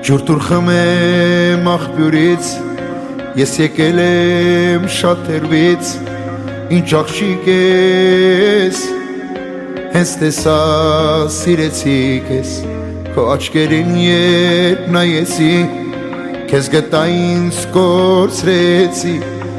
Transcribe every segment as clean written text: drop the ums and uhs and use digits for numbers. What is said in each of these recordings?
Ջուրտուր խմեմ աղբյուրից, ես եկել եմ շատ հեռվից, ինչ աղջիկ ես, հենց տեսա սիրեցի քեզ, քո աչքերին երբ նայեցի, քեզ գտա ինձ կորցրեցի,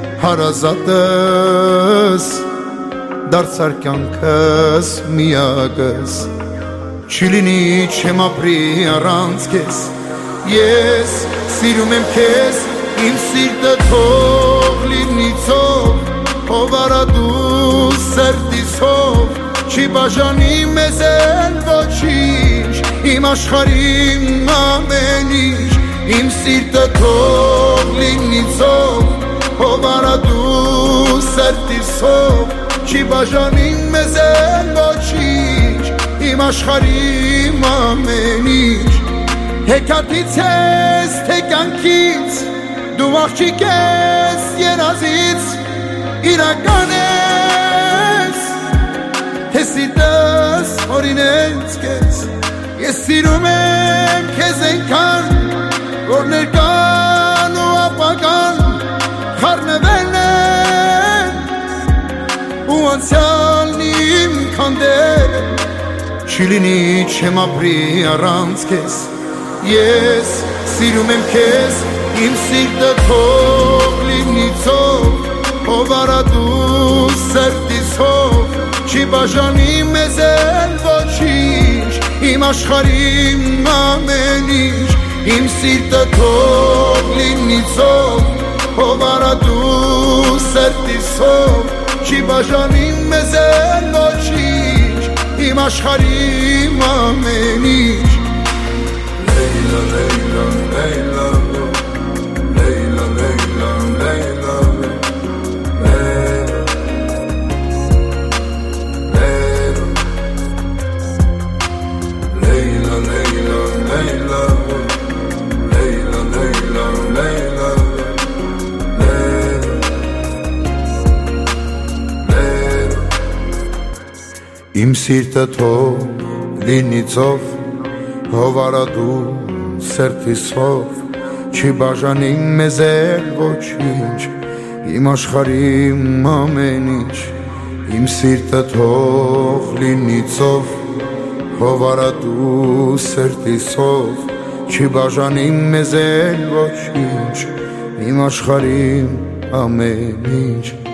հարազատս, դարձար կյանքս միակս, չի լինի չեմ ապրի առանց քեզ, ես սիրում եմ քեզ, իմ սիրտը թող լինի ծով, ով արա դու սրտիս հով, չի բաժանի մեզ էլ ոչինչ, իմ աշխարհին ամեն ինչ, իմ սիրտը թող լինի ծով, ով արա դու սրտիս հով, չի բաժանի մեզ էլ ոչինչ, իմ աշխարհին ամեն ինչ, հեքիաթից ես, թե կյանքից, դու աղջիկ ես երազից, իրական ես, թե սիրտս օրինեց քեզ, ես սիրում եմ քեզ այնքան, որ ներկան ու ապագան խառնվել են, ու անցյալն իմ քանդել, չի լինի չեմ ապրի առանց քեզ, ես սիրում եմ քեզ, իմ սիրտը թող լինի ծով, ով արա դու սրտիս հով, չի բաժանի մեզ էլ ոչինչ, իմ աշխարհին ամեն ինչ, իմ սիրտը թող լինի ծով, ով արա դու սրտիս հով, չի բաժանի մեզ էլ ոչինչ, իմ աշխարհին ամեն ինչ. Leyla, Leyla, Leyla, Leyla, Leyla, Leyla, Leyla, Leyla, Leyla, Leyla, Leyla, Leyla, Leyla. Իմ սիրտը թող լինի ծով, ով արա դու սրտիս հով, չի բաժանի մեզ էլ ոչինչ, իմ աշխարհին ամեն ինչ, իմ սիրտը թող լինի ծով, ով արա դու սրտիս հով, չի բաժանի մեզ էլ ոչինչ, իմ աշխարհին ամեն ինչ.